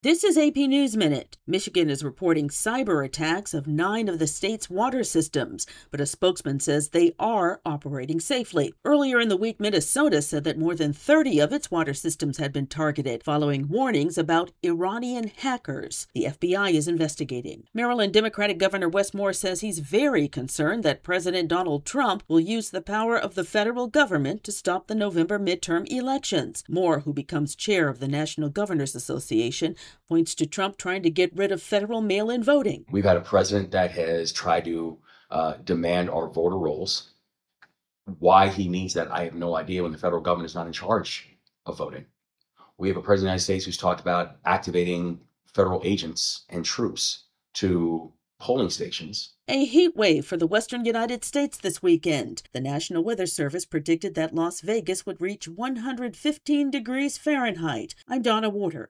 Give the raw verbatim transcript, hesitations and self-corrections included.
This is A P News Minute. Michigan is reporting cyber attacks of nine of the state's water systems, but a spokesman says they are operating safely. Earlier in the week, Minnesota said that more than thirty of its water systems had been targeted, following warnings about Iranian hackers. The F B I is investigating. Maryland Democratic Governor Wes Moore says he's very concerned that President Donald Trump will use the power of the federal government to stop the November midterm elections. Moore, who becomes chair of the National Governors Association, points to Trump trying to get rid of federal mail-in voting. We've had a president that has tried to uh, demand our voter rolls. Why he needs that, I have no idea when the federal government is not in charge of voting. We have a president of the United States who's talked about activating federal agents and troops to polling stations. A heat wave for the western United States this weekend. The National Weather Service predicted that Las Vegas would reach one hundred fifteen degrees Fahrenheit. I'm Donna Warder.